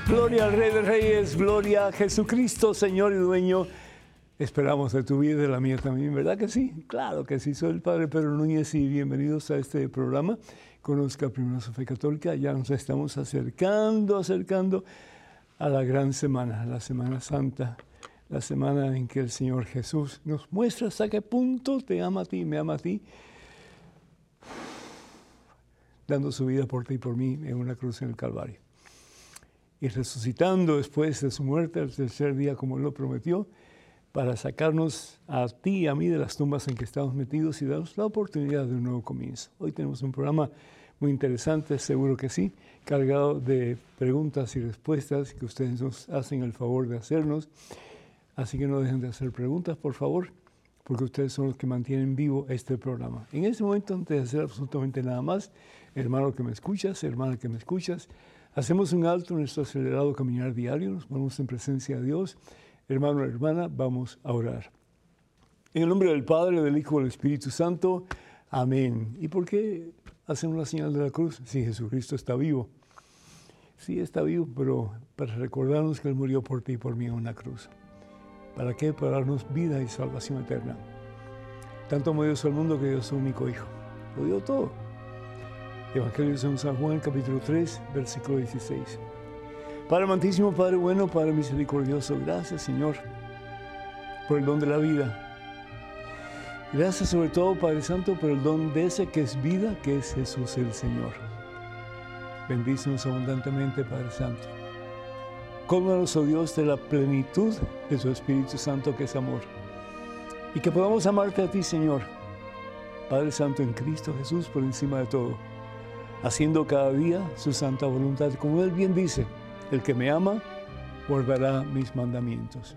Gloria al Rey de Reyes, gloria a Jesucristo, Señor y Dueño. Esperamos de tu vida y de la mía también, ¿verdad que sí? Claro que sí. Soy el Padre Pedro Núñez y bienvenidos a este programa. Conozca primero su fe católica. Ya nos estamos acercando a la gran semana, la Semana Santa, la semana en que el Señor Jesús nos muestra hasta qué punto te ama a ti, me ama a ti, dando su vida por ti y por mí en una cruz en el Calvario. Y resucitando después de su muerte al tercer día, como Él lo prometió, para sacarnos a ti y a mí de las tumbas en que estamos metidos y darnos la oportunidad de un nuevo comienzo. Hoy tenemos un programa muy interesante, seguro que sí, cargado de preguntas y respuestas que ustedes nos hacen el favor de hacernos. Así que no dejen de hacer preguntas, por favor, porque ustedes son los que mantienen vivo este programa. En este momento, antes de hacer absolutamente nada más, hermano que me escuchas, hermana que me escuchas, hacemos un alto en nuestro acelerado caminar diario, nos ponemos en presencia de Dios. Hermano, hermana, vamos a orar. En el nombre del Padre, del Hijo y del Espíritu Santo. Amén. ¿Y por qué hacemos la señal de la cruz? Si Jesucristo está vivo. Sí, está vivo, pero para recordarnos que Él murió por ti y por mí en una cruz. ¿Para qué? Para darnos vida y salvación eterna. Tanto amó Dios al mundo que dio su único Hijo. Lo dio todo. Evangelio de San Juan, capítulo 3, versículo 16. Padre amantísimo, Padre bueno, Padre misericordioso, gracias, Señor, por el don de la vida. Gracias sobre todo, Padre Santo, por el don de ese que es vida, que es Jesús el Señor. Bendícenos abundantemente, Padre Santo. Cólmanos, oh Dios, de la plenitud de tu Espíritu Santo, que es amor. Y que podamos amarte a ti, Señor, Padre Santo, en Cristo Jesús, por encima de todo, haciendo cada día su santa voluntad. Como Él bien dice, el que me ama, guardará mis mandamientos.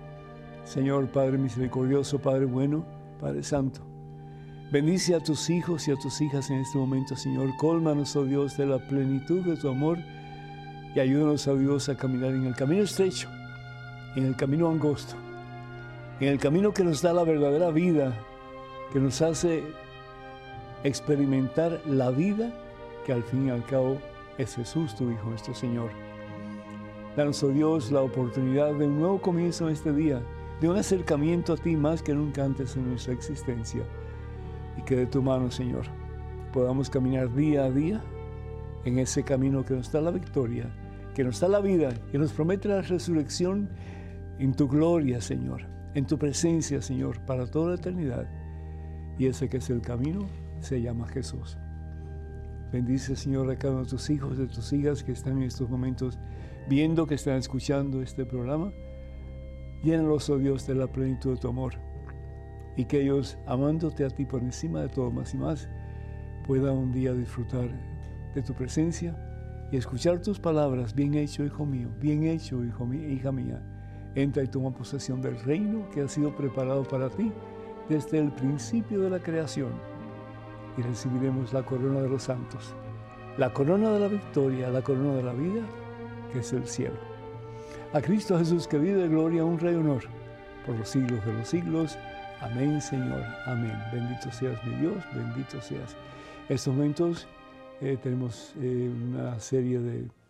Señor, Padre misericordioso, Padre bueno, Padre Santo, bendice a tus hijos y a tus hijas en este momento, Señor. Cólmanos, oh Dios, de la plenitud de tu amor y ayúdanos, oh Dios, a caminar en el camino estrecho, en el camino angosto, en el camino que nos da la verdadera vida, que nos hace experimentar la vida que al fin y al cabo es Jesús, tu Hijo, nuestro Señor. Danos, oh Dios, la oportunidad de un nuevo comienzo en este día, de un acercamiento a ti más que nunca antes en nuestra existencia. Y que de tu mano, Señor, podamos caminar día a día en ese camino que nos da la victoria, que nos da la vida, que nos promete la resurrección en tu gloria, Señor, en tu presencia, Señor, para toda la eternidad. Y ese que es el camino se llama Jesús. Bendice, Señor, a cada uno de tus hijos, de tus hijas que están en estos momentos viendo, que están escuchando este programa. Llénalos, oh Dios, de la plenitud de tu amor. Y que ellos, amándote a ti por encima de todo más y más, puedan un día disfrutar de tu presencia y escuchar tus palabras. Bien hecho, hijo mío, bien hecho, hija mía. Entra y toma posesión del reino que ha sido preparado para ti desde el principio de la creación. Y recibiremos la corona de los santos, la corona de la victoria, la corona de la vida, que es el cielo. A Cristo Jesús, que vive de gloria, honra y honor, por los siglos de los siglos. Amén, Señor. Amén. Bendito seas, mi Dios, bendito seas. En estos momentos tenemos una serie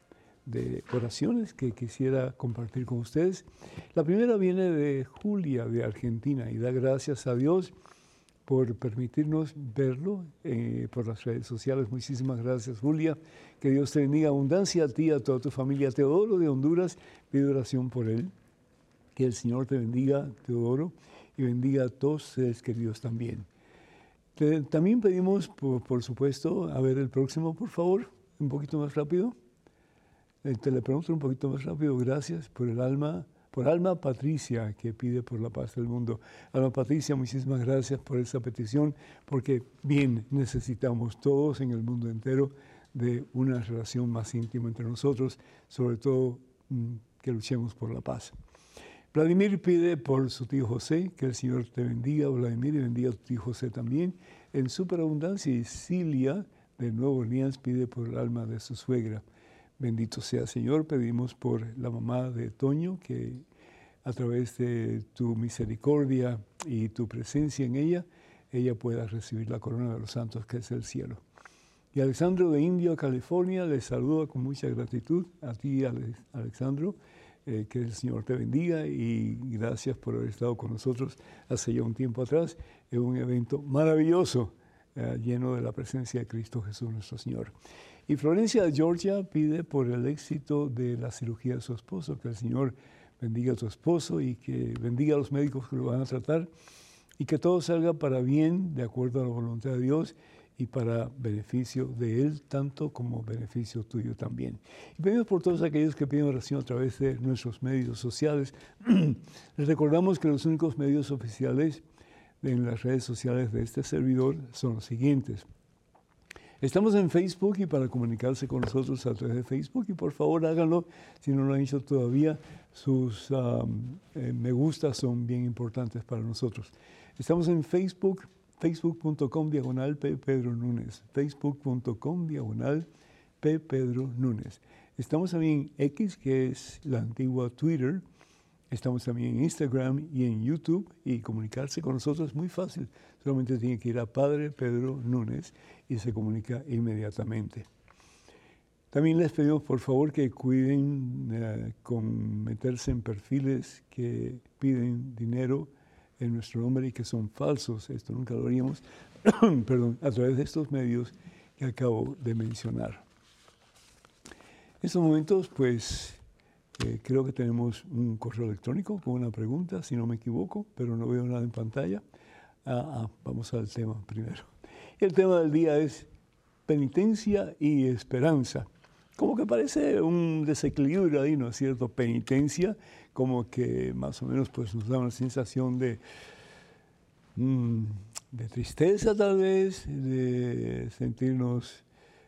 de oraciones que quisiera compartir con ustedes. La primera viene de Julia, de Argentina, y da gracias a Dios por permitirnos verlo por las redes sociales. Muchísimas gracias, Julia. Que Dios te bendiga, abundancia a ti, a toda tu familia. Teodoro de Honduras pide oración por él. Que el Señor te bendiga, Teodoro, y bendiga a todos seres queridos también. También pedimos, por supuesto, a ver el próximo, por favor, un poquito más rápido. El teleprompter un poquito más rápido. Gracias por el alma. Por Alma Patricia, que pide por la paz del mundo. Alma Patricia, muchísimas gracias por esa petición, porque bien necesitamos todos en el mundo entero de una relación más íntima entre nosotros, sobre todo que luchemos por la paz. Vladimir pide por su tío José, que el Señor te bendiga, Vladimir, y bendiga a tu tío José también, en superabundancia. Y Cilia, de Nueva Orleans, pide por el alma de su suegra. Bendito sea, Señor. Pedimos por la mamá de Toño, que a través de tu misericordia y tu presencia en ella, ella pueda recibir la corona de los santos, que es el cielo. Y Alexandro de Indio, California, les saluda con mucha gratitud a ti, Alexandro. Que el Señor te bendiga y gracias por haber estado con nosotros hace ya un tiempo atrás en un evento maravilloso, lleno de la presencia de Cristo Jesús nuestro Señor. Y Florencia de Georgia pide por el éxito de la cirugía de su esposo, que el Señor bendiga a tu esposo y que bendiga a los médicos que lo van a tratar y que todo salga para bien, de acuerdo a la voluntad de Dios y para beneficio de Él, tanto como beneficio tuyo también. Y pedimos por todos aquellos que piden oración a través de nuestros medios sociales. Les recordamos que los únicos medios oficiales en las redes sociales de este servidor son los siguientes. Estamos en Facebook y para comunicarse con nosotros a través de Facebook, y por favor háganlo si no lo han hecho todavía, sus me gusta son bien importantes para nosotros. Estamos en Facebook, facebook.com/P. Pedro Núñez, facebook.com/P. Pedro Núñez. Estamos también en X, que es la antigua Twitter. Estamos también en Instagram y en YouTube, y comunicarse con nosotros es muy fácil. Solamente tiene que ir a Padre Pedro Núñez y se comunica inmediatamente. También les pedimos por favor que cuiden con meterse en perfiles que piden dinero en nuestro nombre y que son falsos. Esto nunca lo haríamos, perdón, a través de estos medios que acabo de mencionar. En estos momentos, pues, creo que tenemos un correo electrónico con una pregunta, si no me equivoco, pero no veo nada en pantalla. Vamos al tema primero. El tema del día es penitencia y esperanza. Como que parece un desequilibrio ahí, ¿no es cierto? Penitencia, como que más o menos pues, nos da una sensación de tristeza tal vez, de sentirnos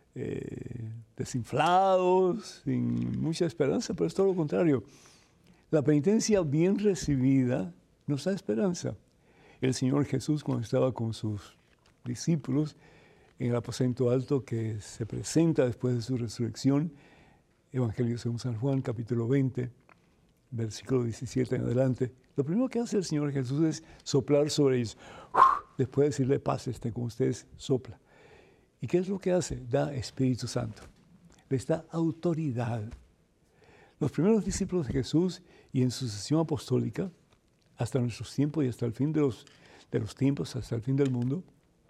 desinflados, sin mucha esperanza, pero es todo lo contrario. La penitencia bien recibida nos da esperanza. El Señor Jesús, cuando estaba con sus discípulos en el aposento alto que se presenta después de su resurrección, Evangelio según San Juan, capítulo 20, versículo 17 en adelante, lo primero que hace el Señor Jesús es soplar sobre ellos. Después de decirle, paz esté con ustedes, sopla. ¿Y qué es lo que hace? Da Espíritu Santo. Les da autoridad. Los primeros discípulos de Jesús y en sucesión apostólica, hasta nuestros tiempos y hasta el fin de los tiempos, hasta el fin del mundo,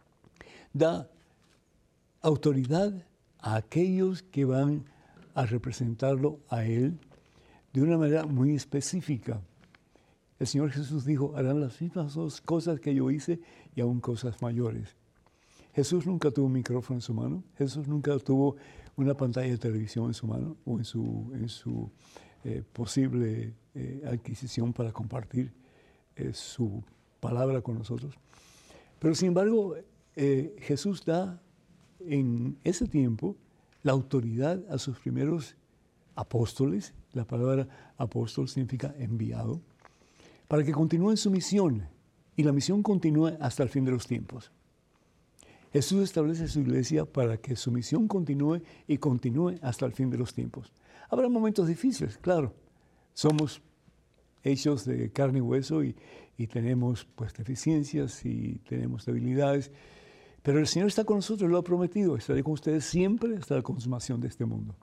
da autoridad a aquellos que van a representarlo a Él de una manera muy específica. El Señor Jesús dijo, harán las mismas dos cosas que yo hice y aún cosas mayores. Jesús nunca tuvo un micrófono en su mano, Jesús nunca tuvo una pantalla de televisión en su mano o en su posible adquisición para compartir su palabra con nosotros. Pero sin embargo, Jesús da en ese tiempo la autoridad a sus primeros apóstoles. La palabra apóstol significa enviado, para que continúen su misión, y la misión continúe hasta el fin de los tiempos. Jesús establece su iglesia para que su misión continúe y continúe hasta el fin de los tiempos. Habrá momentos difíciles, claro. Somos hechos de carne y hueso y tenemos pues deficiencias y tenemos debilidades, pero el Señor está con nosotros, lo ha prometido. Estaré con ustedes siempre hasta la consumación de este mundo.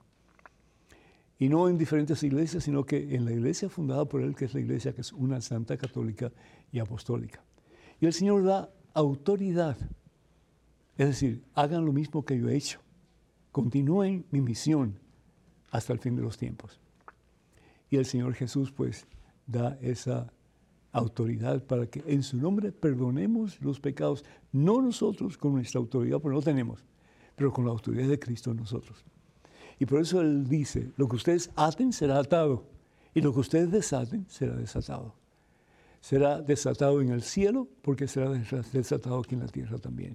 Y no en diferentes iglesias, sino que en la iglesia fundada por Él, que es la iglesia que es una santa, católica y apostólica. Y el Señor da autoridad. Es decir, hagan lo mismo que yo he hecho. Continúen mi misión hasta el fin de los tiempos. Y el Señor Jesús, pues, da esa autoridad para que en su nombre perdonemos los pecados. No nosotros con nuestra autoridad, porque no tenemos, pero con la autoridad de Cristo en nosotros. Y por eso Él dice, lo que ustedes aten será atado, y lo que ustedes desaten será desatado. Será desatado en el cielo, porque será desatado aquí en la tierra también.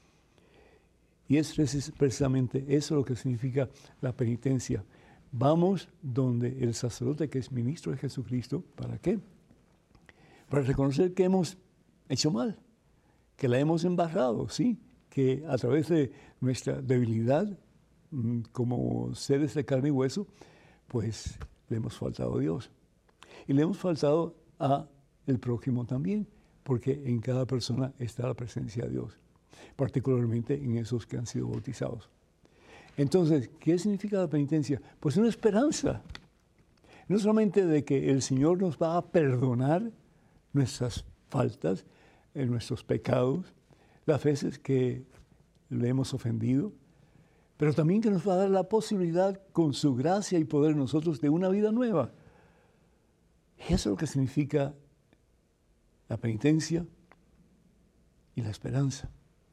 Y es precisamente eso lo que significa la penitencia. Vamos donde el sacerdote que es ministro de Jesucristo, ¿para qué? Para reconocer que hemos hecho mal, que la hemos embarrado, ¿sí? Que a través de nuestra debilidad como seres de carne y hueso, pues le hemos faltado a Dios. Y le hemos faltado a el prójimo también, porque en cada persona está la presencia de Dios, particularmente en esos que han sido bautizados. Entonces, ¿qué significa la penitencia? Pues una esperanza. No solamente de que el Señor nos va a perdonar nuestras faltas, nuestros pecados, las veces que le hemos ofendido, pero también que nos va a dar la posibilidad con su gracia y poder nosotros de una vida nueva. Y eso es lo que significa la penitencia y la esperanza.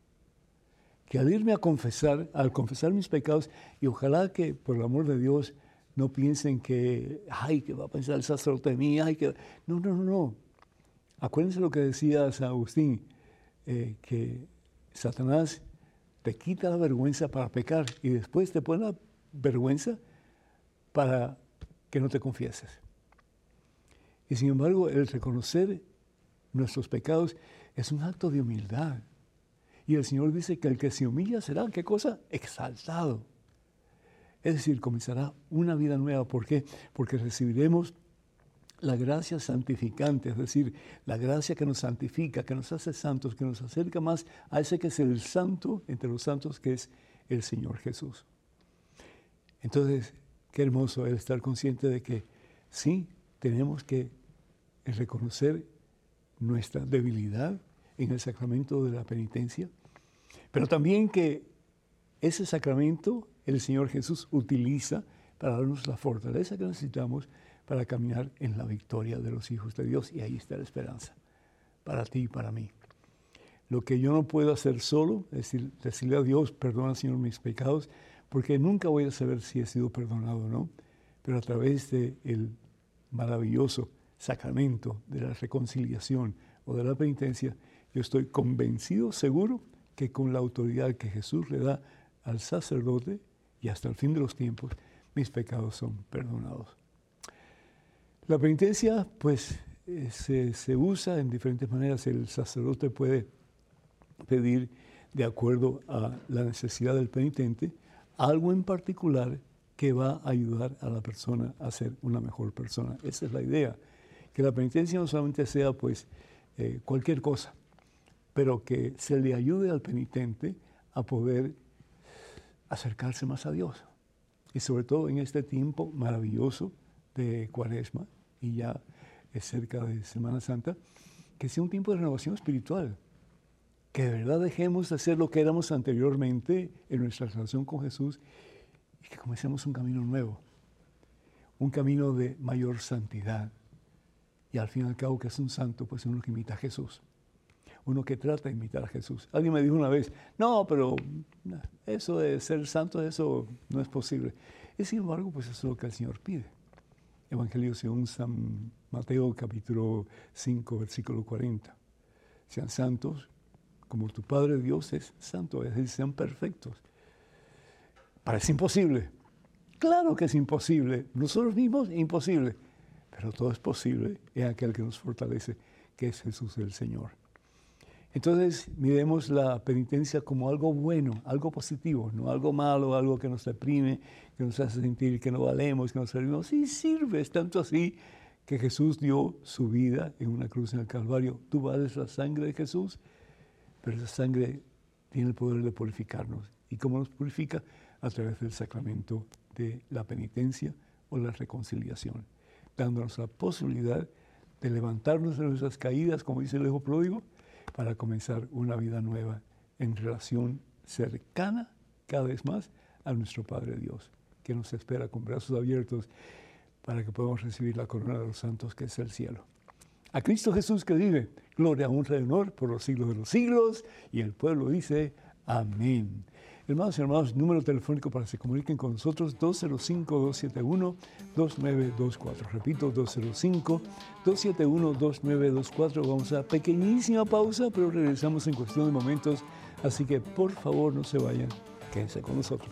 Que al irme a confesar, al confesar mis pecados, y ojalá que por el amor de Dios no piensen que, ay, que va a pensar el sacerdote de mí, ay, que... No. Acuérdense lo que decía San Agustín, que Satanás te quita la vergüenza para pecar y después te pone la vergüenza para que no te confieses. Y sin embargo, el reconocer nuestros pecados es un acto de humildad. Y el Señor dice que el que se humilla será, ¿qué cosa? Exaltado. Es decir, comenzará una vida nueva. ¿Por qué? Porque recibiremos la gracia santificante, es decir, la gracia que nos santifica, que nos hace santos, que nos acerca más a ese que es el santo entre los santos, que es el Señor Jesús. Entonces, qué hermoso el estar consciente de que sí, tenemos que reconocer nuestra debilidad en el sacramento de la penitencia, pero también que ese sacramento el Señor Jesús utiliza para darnos la fortaleza que necesitamos para caminar en la victoria de los hijos de Dios. Y ahí está la esperanza, para ti y para mí. Lo que yo no puedo hacer solo, es decirle a Dios, perdona, Señor, mis pecados, porque nunca voy a saber si he sido perdonado o no, pero a través del maravilloso sacramento de la reconciliación o de la penitencia, yo estoy convencido, seguro, que con la autoridad que Jesús le da al sacerdote y hasta el fin de los tiempos, mis pecados son perdonados. La penitencia, pues, se usa en diferentes maneras. El sacerdote puede pedir, de acuerdo a la necesidad del penitente, algo en particular que va a ayudar a la persona a ser una mejor persona. Esa es la idea, que la penitencia no solamente sea, pues, cualquier cosa, pero que se le ayude al penitente a poder acercarse más a Dios. Y sobre todo en este tiempo maravilloso de Cuaresma, y ya es cerca de Semana Santa, que sea un tiempo de renovación espiritual, que de verdad dejemos de ser lo que éramos anteriormente en nuestra relación con Jesús y que comencemos un camino nuevo, un camino de mayor santidad. Y al fin y al cabo, que es un santo, pues uno que imita a Jesús, uno que trata de imitar a Jesús. Alguien me dijo una vez, no, pero eso de ser santo, eso no es posible. Y sin embargo, pues eso es lo que el Señor pide. Evangelio según San Mateo, capítulo 5, versículo 40. Sean santos como tu Padre Dios es santo, es decir, sean perfectos. Parece imposible. Claro que es imposible. Nosotros mismos, imposible. Pero todo es posible en aquel que nos fortalece, que es Jesús el Señor. Entonces, miremos la penitencia como algo bueno, algo positivo, no algo malo, algo que nos deprime, que nos hace sentir que no valemos, que nos servimos. Sí sirve, es tanto así que Jesús dio su vida en una cruz en el Calvario. Tú vales la sangre de Jesús, pero esa sangre tiene el poder de purificarnos. ¿Y cómo nos purifica? A través del sacramento de la penitencia o la reconciliación, dándonos la posibilidad de levantarnos de nuestras caídas, como dice el hijo pródigo, para comenzar una vida nueva en relación cercana cada vez más a nuestro Padre Dios, que nos espera con brazos abiertos para que podamos recibir la corona de los santos, que es el cielo. A Cristo Jesús que vive, gloria, honra y honor por los siglos de los siglos, y el pueblo dice, amén. Hermanos y hermanos, número telefónico para que se comuniquen con nosotros, 205-271-2924. Repito, 205-271-2924. Vamos a pequeñísima pausa, pero regresamos en cuestión de momentos. Así que, por favor, no se vayan. Quédense con nosotros.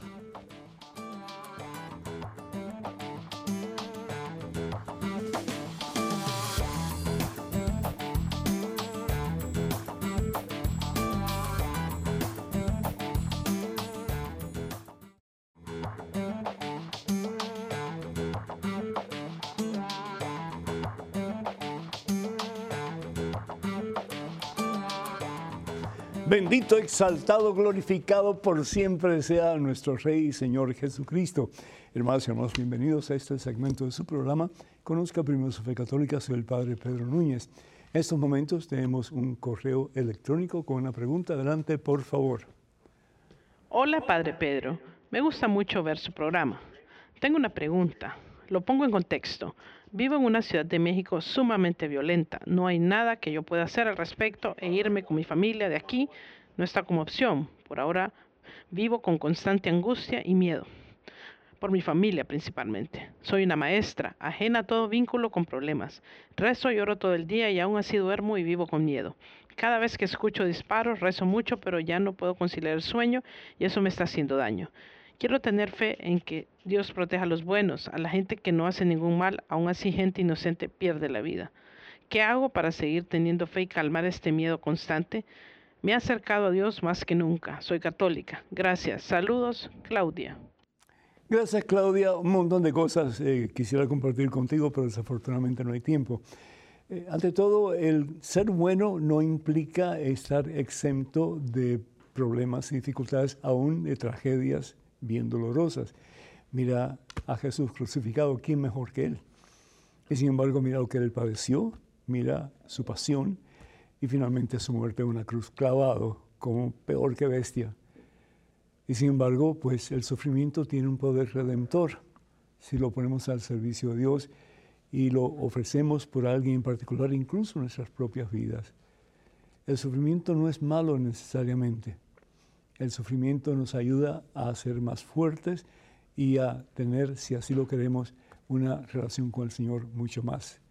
Bendito, exaltado, glorificado por siempre sea nuestro Rey y Señor Jesucristo. Hermanos y hermanos, bienvenidos a este segmento de su programa. Conozca primero su fe católica, soy el Padre Pedro Núñez. En estos momentos tenemos un correo electrónico con una pregunta. Adelante, por favor. Hola, Padre Pedro. Me gusta mucho ver su programa. Tengo una pregunta. Lo pongo en contexto. Vivo en una ciudad de México sumamente violenta. No hay nada que yo pueda hacer al respecto e irme con mi familia de aquí no está como opción. Por ahora vivo con constante angustia y miedo. Por mi familia principalmente. Soy una maestra, ajena a todo vínculo con problemas. Rezo y oro todo el día y aún así duermo y vivo con miedo. Cada vez que escucho disparos rezo mucho, pero ya no puedo conciliar el sueño y eso me está haciendo daño. Quiero tener fe en que Dios proteja a los buenos, a la gente que no hace ningún mal, aún así gente inocente pierde la vida. ¿Qué hago para seguir teniendo fe y calmar este miedo constante? Me he acercado a Dios más que nunca. Soy católica. Gracias. Saludos, Claudia. Gracias, Claudia. Un montón de cosas quisiera compartir contigo, pero desafortunadamente no hay tiempo. Ante todo, el ser bueno no implica estar exento de problemas y dificultades, aún de tragedias bien dolorosas. Mira a Jesús crucificado, ¿quién mejor que Él? Y sin embargo, mira lo que Él padeció, mira su pasión y finalmente su muerte en una cruz, clavado como peor que bestia. Y sin embargo, pues el sufrimiento tiene un poder redentor si lo ponemos al servicio de Dios y lo ofrecemos por alguien en particular, incluso nuestras propias vidas. El sufrimiento no es malo necesariamente. El sufrimiento nos ayuda a ser más fuertes y a tener, si así lo queremos, una relación con el Señor mucho más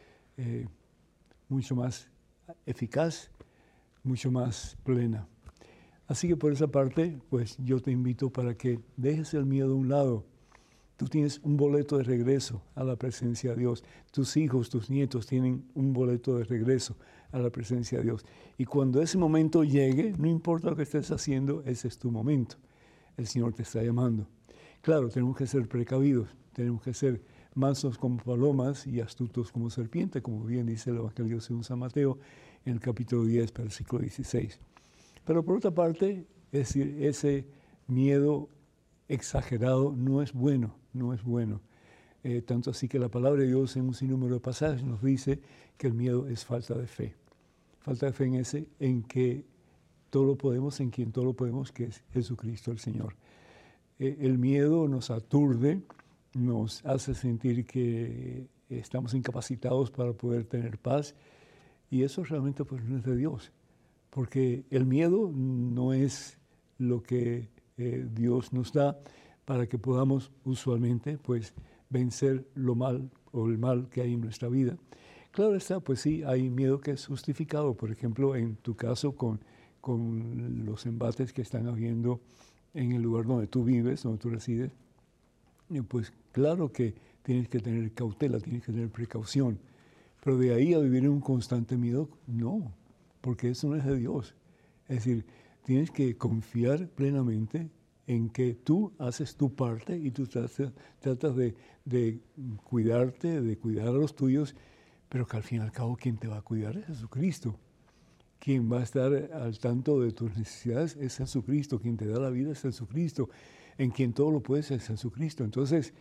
eficaz, mucho más plena. Así que por esa parte, pues yo te invito para que dejes el miedo a un lado. Tú tienes un boleto de regreso a la presencia de Dios. Tus hijos, tus nietos tienen un boleto de regreso a la presencia de Dios. Y cuando ese momento llegue, no importa lo que estés haciendo, ese es tu momento. El Señor te está llamando. Claro, tenemos que ser precavidos, tenemos que ser mansos como palomas y astutos como serpiente, como bien dice el Evangelio según San Mateo en el capítulo 10, versículo 16. Pero por otra parte, es decir, ese miedo exagerado no es bueno, no es bueno. Tanto así que la palabra de Dios en un sinnúmero de pasajes nos dice que el miedo es falta de fe. Falta de fe en que todo lo podemos, en quien todo lo podemos, que es Jesucristo el Señor. El miedo nos aturde, nos hace sentir que estamos incapacitados para poder tener paz y eso realmente pues no es de Dios. Porque el miedo no es lo que Dios nos da para que podamos usualmente pues, vencer lo mal o el mal que hay en nuestra vida. Claro está, pues sí, hay miedo que es justificado, por ejemplo, en tu caso con los embates que están habiendo en el lugar donde tú vives, donde tú resides, pues claro que tienes que tener cautela, tienes que tener precaución, pero de ahí a vivir en un constante miedo, no. Porque eso no es de Dios. Es decir, tienes que confiar plenamente en que tú haces tu parte y tú tratas de cuidarte, de cuidar a los tuyos, pero que al fin y al cabo quien te va a cuidar es Jesucristo. Quien va a estar al tanto de tus necesidades es Jesucristo. Quien te da la vida es Jesucristo. En quien todo lo puedes es Jesucristo. Entonces,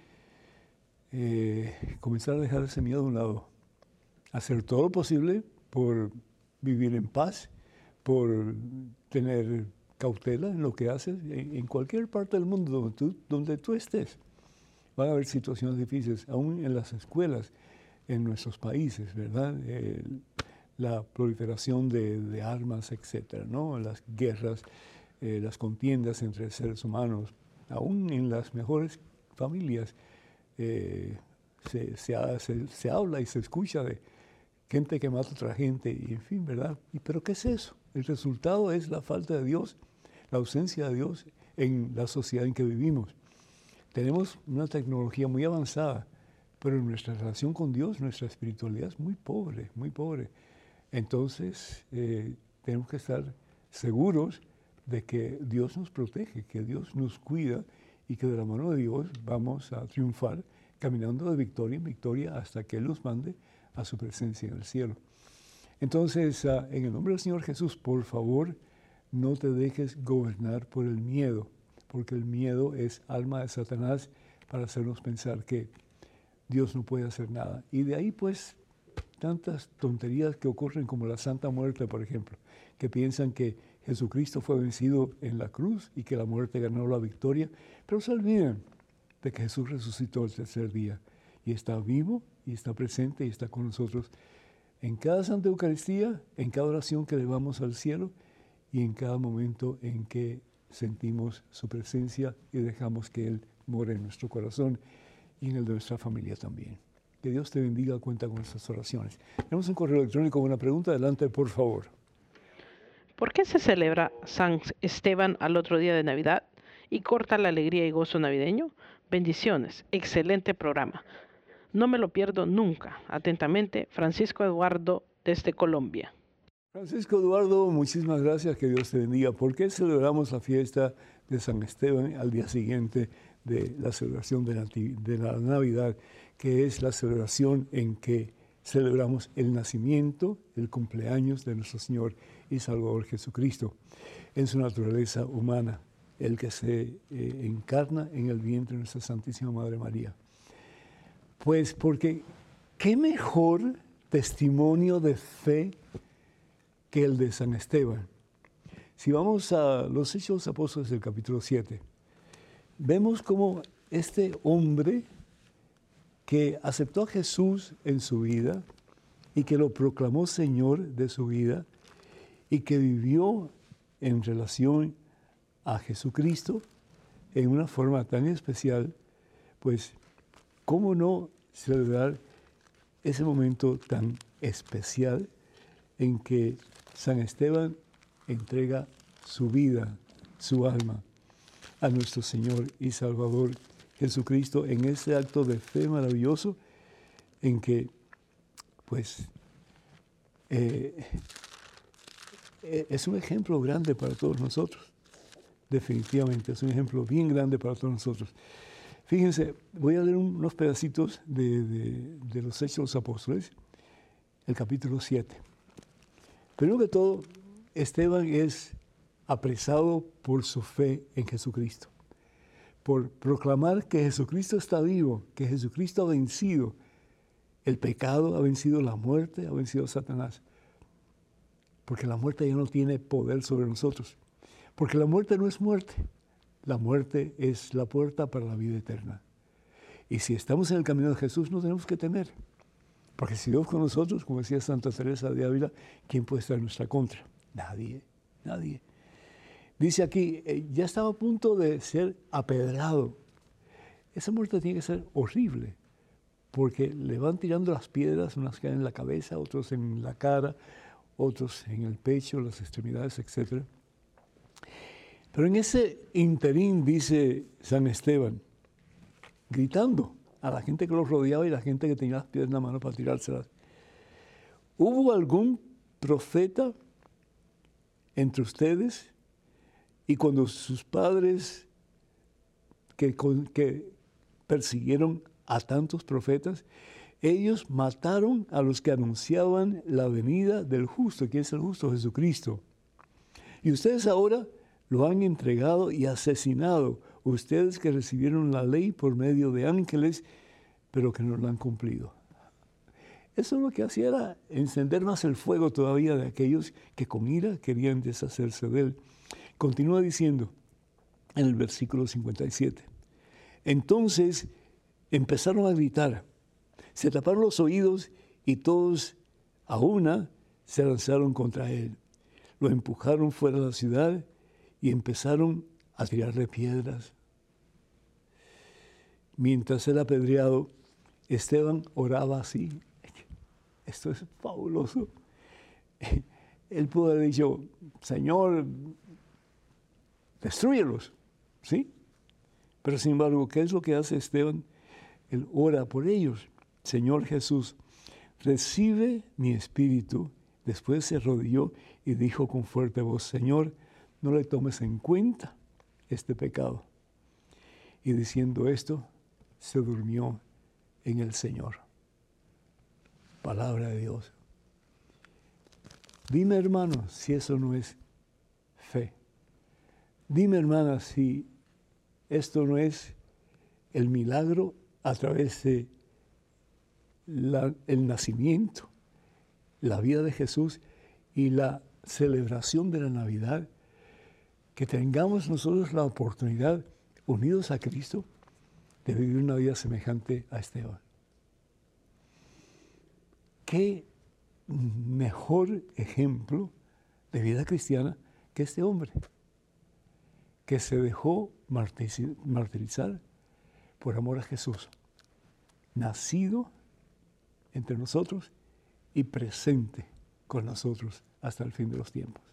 comenzar a dejar ese miedo a un lado. Hacer todo lo posible por vivir en paz, por tener cautela en lo que haces, en cualquier parte del mundo donde tú estés. Van a haber situaciones difíciles, aún en las escuelas, en nuestros países, ¿verdad? La proliferación de armas, etcétera, ¿no? Las guerras, las contiendas entre seres humanos, aún en las mejores familias, se habla y se escucha de gente que mata a otra gente, y en fin, ¿verdad? ¿Pero qué es eso? El resultado es la falta de Dios, la ausencia de Dios en la sociedad en que vivimos. Tenemos una tecnología muy avanzada, pero nuestra relación con Dios, nuestra espiritualidad es muy pobre, muy pobre. Entonces, tenemos que estar seguros de que Dios nos protege, que Dios nos cuida y que de la mano de Dios vamos a triunfar caminando de victoria en victoria hasta que Él nos mande a su presencia en el cielo. Entonces, en el nombre del Señor Jesús, por favor, no te dejes gobernar por el miedo, porque el miedo es alma de Satanás para hacernos pensar que Dios no puede hacer nada. Y de ahí pues tantas tonterías que ocurren como la Santa Muerte, por ejemplo, que piensan que Jesucristo fue vencido en la cruz y que la muerte ganó la victoria, pero se olvidan de que Jesús resucitó el tercer día y está vivo y está presente y está con nosotros en cada Santa Eucaristía, en cada oración que elevamos al cielo y en cada momento en que sentimos su presencia y dejamos que Él more en nuestro corazón y en el de nuestra familia también. Que Dios te bendiga, cuenta con nuestras oraciones. Tenemos un correo electrónico con una pregunta. Adelante, por favor. ¿Por qué se celebra San Esteban al otro día de Navidad y corta la alegría y gozo navideño? Bendiciones, excelente programa. No me lo pierdo nunca. Atentamente, Francisco Eduardo desde Colombia. Francisco Eduardo, muchísimas gracias, que Dios te bendiga. ¿Por qué celebramos la fiesta de San Esteban al día siguiente de la celebración de la Navidad, que es la celebración en que celebramos el nacimiento, el cumpleaños de nuestro Señor y Salvador Jesucristo, en su naturaleza humana, el que se encarna en el vientre de nuestra Santísima Madre María? Pues porque qué mejor testimonio de fe que el de San Esteban. Si vamos a los Hechos de los Apóstoles del capítulo 7, vemos cómo este hombre que aceptó a Jesús en su vida y que lo proclamó Señor de su vida y que vivió en relación a Jesucristo en una forma tan especial, pues, ¿cómo no celebrar ese momento tan especial en que San Esteban entrega su vida, su alma, a nuestro Señor y Salvador Jesucristo en ese acto de fe maravilloso en que, pues, es un ejemplo grande para todos nosotros. Definitivamente, es un ejemplo bien grande para todos nosotros. Fíjense, voy a leer unos pedacitos de los Hechos de los Apóstoles, el capítulo 7. Primero que todo, Esteban es apresado por su fe en Jesucristo, por proclamar que Jesucristo está vivo, que Jesucristo ha vencido el pecado, ha vencido la muerte, ha vencido a Satanás. Porque la muerte ya no tiene poder sobre nosotros. Porque la muerte no es muerte. La muerte es la puerta para la vida eterna. Y si estamos en el camino de Jesús, no tenemos que temer. Porque si Dios con nosotros, como decía Santa Teresa de Ávila, ¿quién puede estar en nuestra contra? Nadie, nadie. Dice aquí, ya estaba a punto de ser apedrado. Esa muerte tiene que ser horrible, porque le van tirando las piedras, unas caen en la cabeza, otros en la cara, otros en el pecho, las extremidades, etc. Pero en ese interín, dice San Esteban, gritando a la gente que los rodeaba y la gente que tenía las piedras en la mano para tirárselas: ¿hubo algún profeta entre ustedes? Y cuando sus padres que persiguieron a tantos profetas, ellos mataron a los que anunciaban la venida del justo, que es el justo Jesucristo. Y ustedes ahora lo han entregado y asesinado, ustedes que recibieron la ley por medio de ángeles, pero que no la han cumplido. Eso lo que hacía era encender más el fuego todavía de aquellos que con ira querían deshacerse de él. Continúa diciendo en el versículo 57. Entonces empezaron a gritar, se taparon los oídos y todos a una se lanzaron contra él. Lo empujaron fuera de la ciudad y empezaron a tirarle piedras. Mientras era apedreado, Esteban oraba así. Esto es fabuloso. Él pudo haber dicho: Señor, destrúyelos, ¿sí? Pero sin embargo, ¿qué es lo que hace Esteban? Él ora por ellos. Señor Jesús, recibe mi espíritu. Después se arrodilló y dijo con fuerte voz: Señor, no le tomes en cuenta este pecado. Y diciendo esto, se durmió en el Señor. Palabra de Dios. Dime, hermano, si eso no es fe. Dime, hermana, si esto no es el milagro a través de el nacimiento, la vida de Jesús y la celebración de la Navidad, que tengamos nosotros la oportunidad, unidos a Cristo, de vivir una vida semejante a Esteban. ¿Qué mejor ejemplo de vida cristiana que este hombre, que se dejó martirizar por amor a Jesús, nacido entre nosotros y presente con nosotros hasta el fin de los tiempos?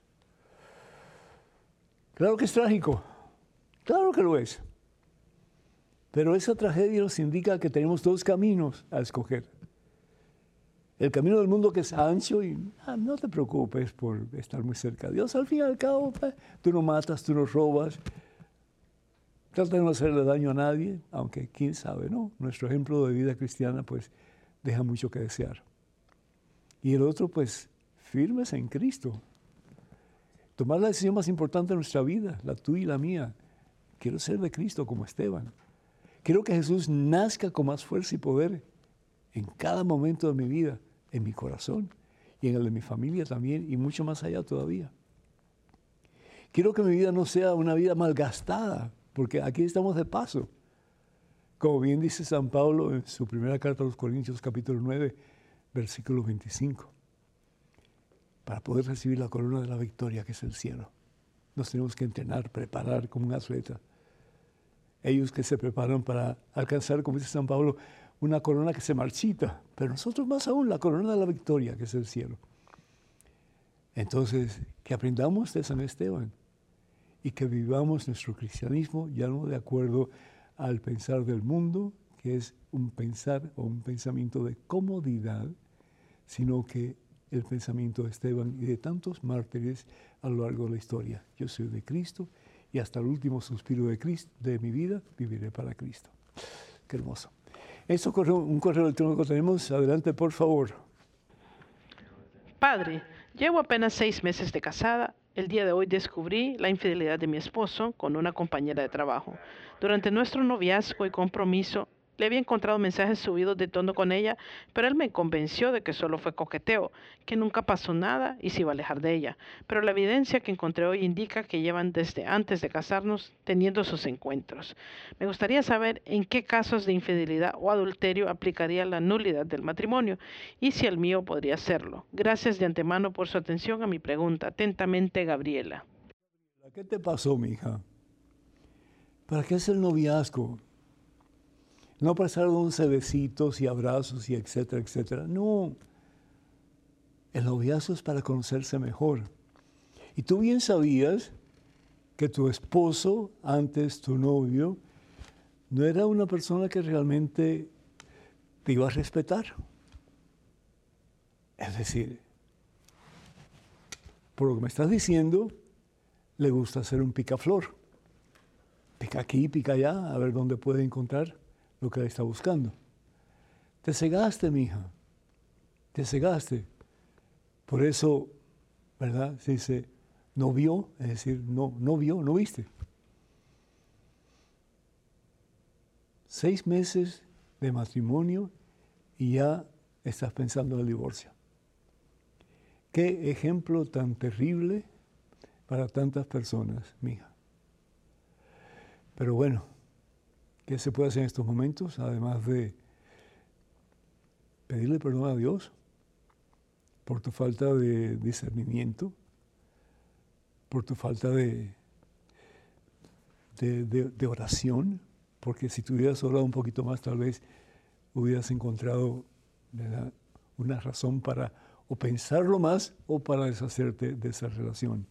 Claro que es trágico, claro que lo es, pero esa tragedia nos indica que tenemos dos caminos a escoger. El camino del mundo, que es ancho, y no te preocupes por estar muy cerca de Dios. Al fin y al cabo, tú no matas, tú no robas. Trata de no hacerle daño a nadie, aunque quién sabe, ¿no? Nuestro ejemplo de vida cristiana, pues, deja mucho que desear. Y el otro, pues, firmes en Cristo. Tomar la decisión más importante de nuestra vida, la tuya y la mía. Quiero ser de Cristo como Esteban. Quiero que Jesús nazca con más fuerza y poder en cada momento de mi vida, en mi corazón y en el de mi familia también, y mucho más allá todavía. Quiero que mi vida no sea una vida malgastada, porque aquí estamos de paso. Como bien dice San Pablo en su primera carta a los Corintios, capítulo 9, versículo 25. Para poder recibir la corona de la victoria, que es el cielo, nos tenemos que entrenar, preparar como un atleta. Ellos que se preparan para alcanzar, como dice San Pablo, una corona que se marchita, pero nosotros más aún, la corona de la victoria, que es el cielo. Entonces, que aprendamos de San Esteban y que vivamos nuestro cristianismo ya no de acuerdo al pensar del mundo, que es un pensar o un pensamiento de comodidad, sino que el pensamiento de Esteban y de tantos mártires a lo largo de la historia. Yo soy de Cristo y hasta el último suspiro de Cristo, de mi vida, viviré para Cristo. Qué hermoso. Un correo electrónico tenemos. Adelante, por favor. Padre, llevo apenas 6 meses de casada. El día de hoy descubrí la infidelidad de mi esposo con una compañera de trabajo. Durante nuestro noviazgo y compromiso, le había encontrado mensajes subidos de tono con ella, pero él me convenció de que solo fue coqueteo, que nunca pasó nada y se iba a alejar de ella. Pero la evidencia que encontré hoy indica que llevan desde antes de casarnos teniendo sus encuentros. Me gustaría saber en qué casos de infidelidad o adulterio aplicaría la nulidad del matrimonio y si el mío podría hacerlo. Gracias de antemano por su atención a mi pregunta. Atentamente, Gabriela. ¿Qué te pasó, mija? ¿Para qué es el noviazgo? No para estar 11 besitos y abrazos y etcétera, etcétera. No. El noviazgo es para conocerse mejor. Y tú bien sabías que tu esposo, antes tu novio, no era una persona que realmente te iba a respetar. Es decir, por lo que me estás diciendo, le gusta hacer un picaflor. Pica aquí, pica allá, a ver dónde puede encontrar lo que él está buscando. Te cegaste, mija. Te cegaste. Por eso, ¿verdad? Se dice, no vio, es decir, no vio, no viste. 6 meses de matrimonio y ya estás pensando en el divorcio. Qué ejemplo tan terrible para tantas personas, mija. Pero bueno, ¿qué se puede hacer en estos momentos? Además de pedirle perdón a Dios por tu falta de discernimiento, por tu falta de oración, porque si tú hubieras orado un poquito más, tal vez hubieras encontrado, ¿verdad?, una razón para o pensarlo más o para deshacerte de esa relación.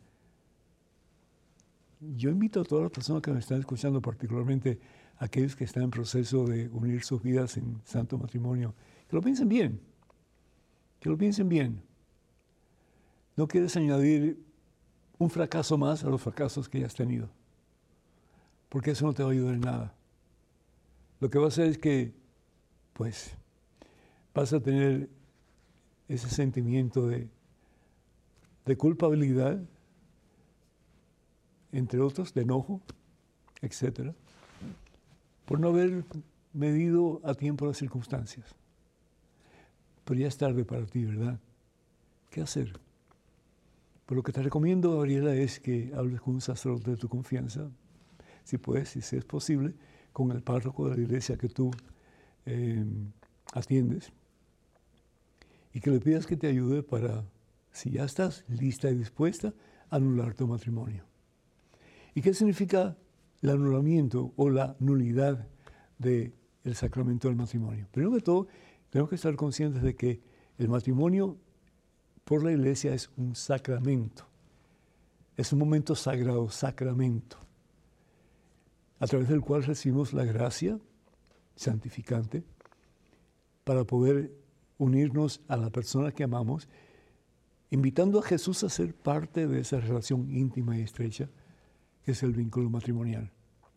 Yo invito a todas las personas que me están escuchando, particularmente aquellos que están en proceso de unir sus vidas en santo matrimonio, que lo piensen bien, que lo piensen bien. No quieres añadir un fracaso más a los fracasos que ya has tenido, porque eso no te va a ayudar en nada. Lo que va a hacer es que, pues, vas a tener ese sentimiento de culpabilidad entre otros, de enojo, etcétera, por no haber medido a tiempo las circunstancias. Pero ya es tarde para ti, ¿verdad? ¿Qué hacer? Pues lo que te recomiendo, Gabriela, es que hables con un sacerdote de tu confianza, si puedes, si es posible, con el párroco de la iglesia que tú atiendes, y que le pidas que te ayude para, si ya estás lista y dispuesta, anular tu matrimonio. ¿Y qué significa el anulamiento o la nulidad del sacramento del matrimonio? Primero que todo, tenemos que estar conscientes de que el matrimonio por la iglesia es un sacramento. Es un momento sagrado, sacramento, a través del cual recibimos la gracia santificante para poder unirnos a la persona que amamos, invitando a Jesús a ser parte de esa relación íntima y estrecha que es el vínculo matrimonial.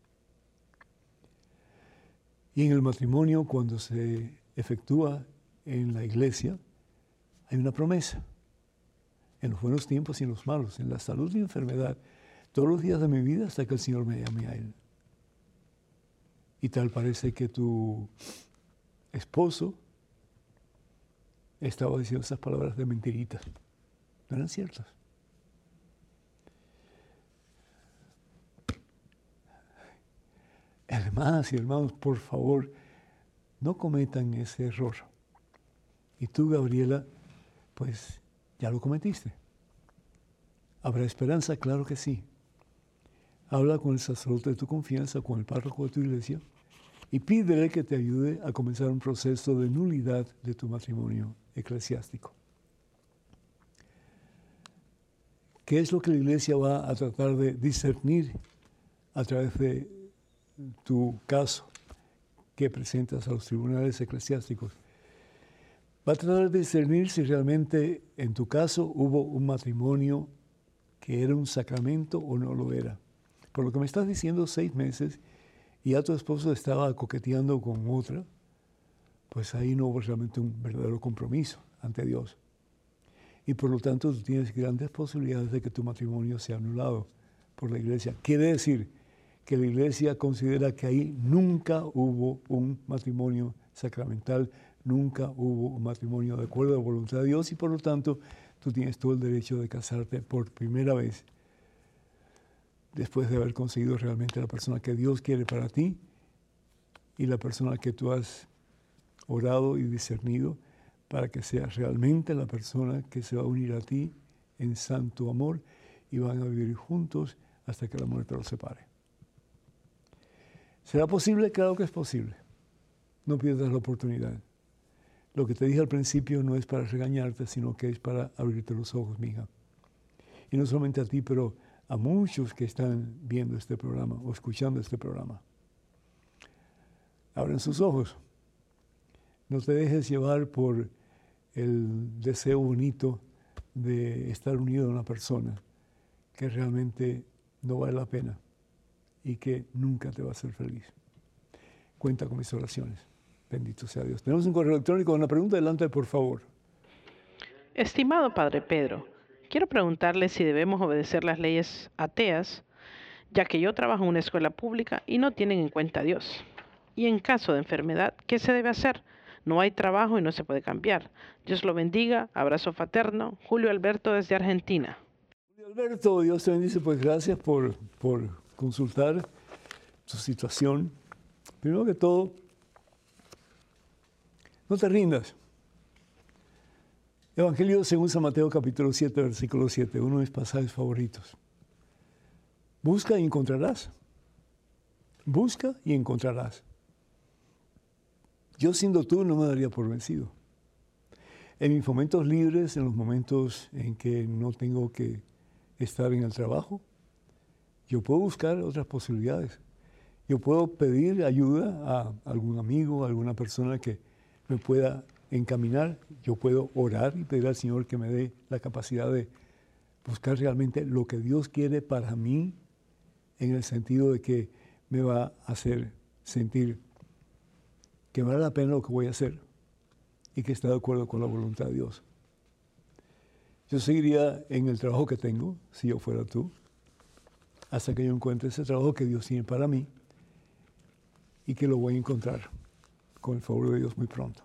Y en el matrimonio, cuando se efectúa en la iglesia, hay una promesa. En los buenos tiempos y en los malos, en la salud y enfermedad, todos los días de mi vida hasta que el Señor me llame a Él. Y tal parece que tu esposo estaba diciendo esas palabras de mentiritas. No eran ciertas. Hermanas y hermanos, por favor, no cometan ese error. Y tú, Gabriela, pues ya lo cometiste. ¿Habrá esperanza? Claro que sí. Habla con el sacerdote de tu confianza, con el párroco de tu iglesia, y pídele que te ayude a comenzar un proceso de nulidad de tu matrimonio eclesiástico. ¿Qué es lo que la iglesia va a tratar de discernir a través de tu caso que presentas a los tribunales eclesiásticos? Va a tratar de discernir si realmente en tu caso hubo un matrimonio que era un sacramento o no lo era. Por lo que me estás diciendo, 6 meses y ya tu esposo estaba coqueteando con otra, pues ahí no hubo realmente un verdadero compromiso ante Dios. Y por lo tanto tú tienes grandes posibilidades de que tu matrimonio sea anulado por la iglesia. Quiere decir que la iglesia considera que ahí nunca hubo un matrimonio sacramental, nunca hubo un matrimonio de acuerdo a la voluntad de Dios, y por lo tanto tú tienes todo el derecho de casarte por primera vez después de haber conseguido realmente la persona que Dios quiere para ti y la persona que tú has orado y discernido para que sea realmente la persona que se va a unir a ti en santo amor y van a vivir juntos hasta que la muerte los separe. ¿Será posible? Claro que es posible. No pierdas la oportunidad. Lo que te dije al principio no es para regañarte, sino que es para abrirte los ojos, mija. Y no solamente a ti, pero a muchos que están viendo este programa o escuchando este programa. Abren sus ojos. No te dejes llevar por el deseo bonito de estar unido a una persona que realmente no vale la pena y que nunca te va a hacer feliz. Cuenta con mis oraciones. Bendito sea Dios. Tenemos un correo electrónico con una pregunta. Adelante, por favor. Estimado Padre Pedro, quiero preguntarle si debemos obedecer las leyes ateas, ya que yo trabajo en una escuela pública y no tienen en cuenta a Dios. Y en caso de enfermedad, ¿qué se debe hacer? No hay trabajo y no se puede cambiar. Dios lo bendiga. Abrazo fraterno. Julio Alberto desde Argentina. Julio Alberto, Dios te bendice. Pues gracias por consultar tu situación. Primero que todo, no te rindas. Evangelio según San Mateo capítulo 7, versículo 7, uno de mis pasajes favoritos. Busca y encontrarás. Busca y encontrarás. Yo siendo tú no me daría por vencido. En mis momentos libres, en los momentos en que no tengo que estar en el trabajo, yo puedo buscar otras posibilidades. Yo puedo pedir ayuda a algún amigo, a alguna persona que me pueda encaminar. Yo puedo orar y pedir al Señor que me dé la capacidad de buscar realmente lo que Dios quiere para mí, en el sentido de que me va a hacer sentir que vale la pena lo que voy a hacer y que está de acuerdo con la voluntad de Dios. Yo seguiría en el trabajo que tengo, si yo fuera tú. hasta que yo encuentre ese trabajo que Dios tiene para mí y que lo voy a encontrar con el favor de Dios muy pronto.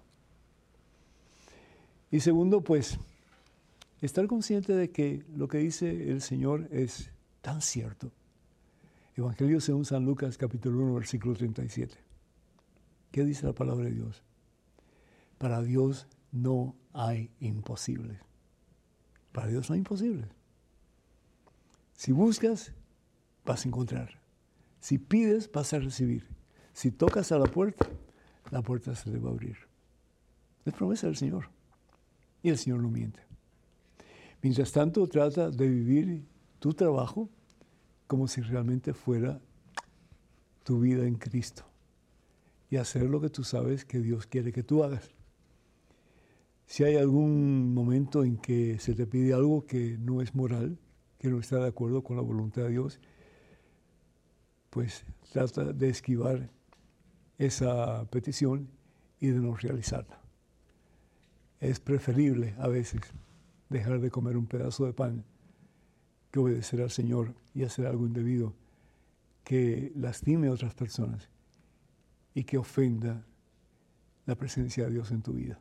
Y segundo, pues, estar consciente de que lo que dice el Señor es tan cierto. Evangelio según San Lucas, capítulo 1, versículo 37. ¿Qué dice la palabra de Dios? Para Dios no hay imposibles. Para Dios no hay imposibles. Si buscas, vas a encontrar. Si pides, vas a recibir. Si tocas a la puerta se te va a abrir. Es promesa del Señor. Y el Señor no miente. Mientras tanto, trata de vivir tu trabajo como si realmente fuera tu vida en Cristo. Y hacer lo que tú sabes que Dios quiere que tú hagas. Si hay algún momento en que se te pide algo que no es moral, que no está de acuerdo con la voluntad de Dios, pues trata de esquivar esa petición y de no realizarla. Es preferible a veces dejar de comer un pedazo de pan que obedecer al Señor y hacer algo indebido que lastime a otras personas y que ofenda la presencia de Dios en tu vida.